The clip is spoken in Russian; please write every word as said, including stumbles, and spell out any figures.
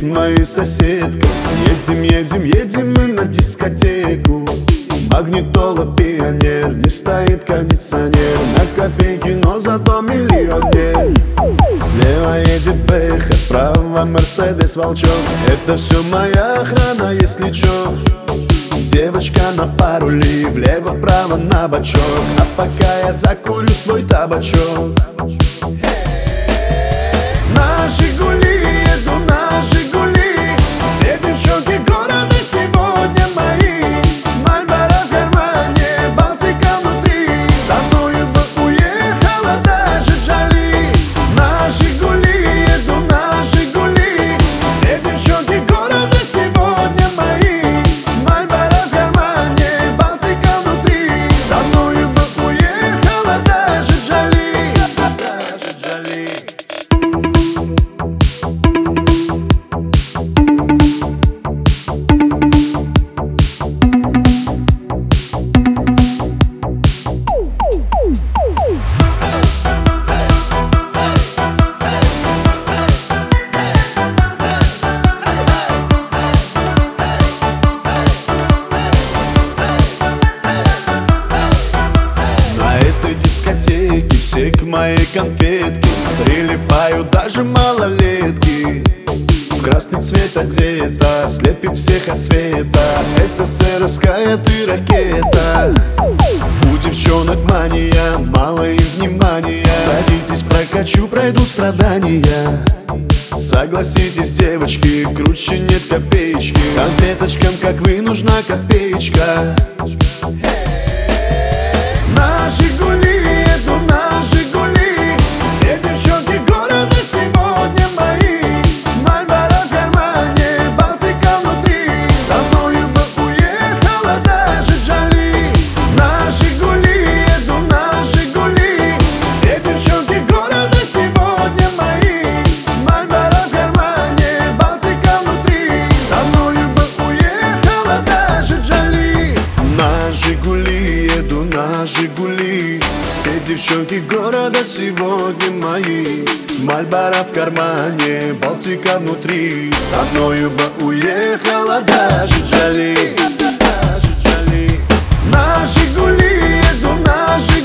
моей соседкой. Едем, едем, едем мы на дискотеку. Магнитола, пионер, не стоит кондиционер. На копейки, но зато миллионер. Слева едет Бэха, справа Мерседес Волчок. Это все моя охрана, если чё. Девочка на парули, влево-вправо на бочок. А пока я закурю свой табачок. На Жигули еду, на Жигули. Все девчонки города сегодня мои. Мальборо в кармане, Балтика внутри. Со мною бы уехала даже Джоли. На Жигули еду, на Жигули. Все девчонки города сегодня мои. Мальборо в кармане, Балтика внутри. Со мною бы уехала даже Джоли. Даже Джоли. Дискотеки, все к моей конфетке прилипают даже малолетки. В красный цвет одета, слепит всех от света. СССРская ты ракета. У девчонок мания, мало им внимания. Садитесь, прокачу, пройдут страдания. Согласитесь, девочки, круче нет копеечки. Конфеточкам, как вы, нужна копеечка. На Жигули еду, на Жигули. Все девчонки города сегодня мои. Мальборо в кармане, Балтика внутри. Со мною бы уехала даже Джоли. На Жигули еду, на Жигули. Все девчонки города сегодня мои. Мальборо в кармане, Балтика внутри. Со мною бы уехала даже Джоли. На Жигули еду, на Жигули. Все девчонки города сегодня мои. Мальборо в кармане, Балтика внутри. Со мною бы уехала даже Джоли. На Жигули еду, на Жигули.